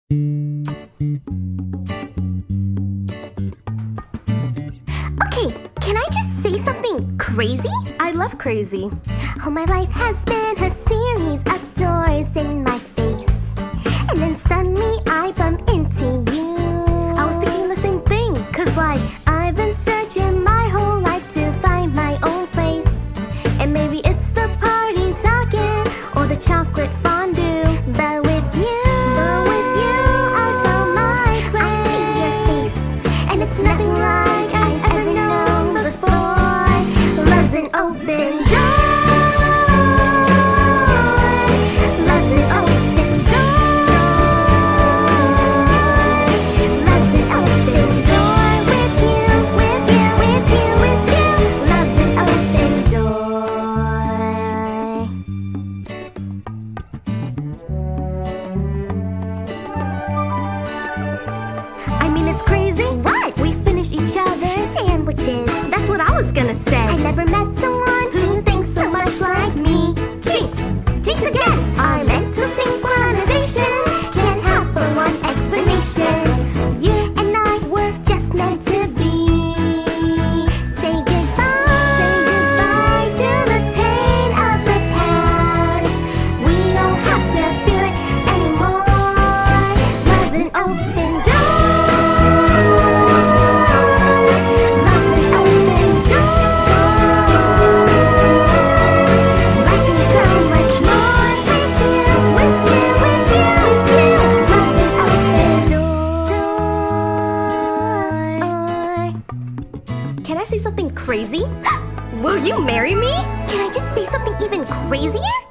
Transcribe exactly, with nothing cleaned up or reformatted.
Okay, can I just say something crazy? I love crazy. Oh, my life has been a series of doors in my face, and then suddenly I bump into you. I was thinking the same thing, cause like I've been searching my whole life to find my own place, and maybe it's the party talking or the chocolate fondue, but with you, but with you, I found my place. I see your face, and it's nothing like I've ever known before. Love's an open door. Love's an open door. Love's an open door. With you, with you, with you, with you. Love's an open door. I mean, it's crazy. What? We finish each other's Sandwiches. That's what I was gonna say. I never met someone who thinks so much like me. Jinx! Jinx again! Our mental synchronization can't happen one explanation. You and I were just meant to be. Say goodbye. Say goodbye to the pain of the past. We don't have to feel it anymore. Love's an open door. Love's an open door. Life is so much more with you, with you, with you, with you. Love's an open door. Can I say something crazy? Will you marry me? Can I just say something even crazier?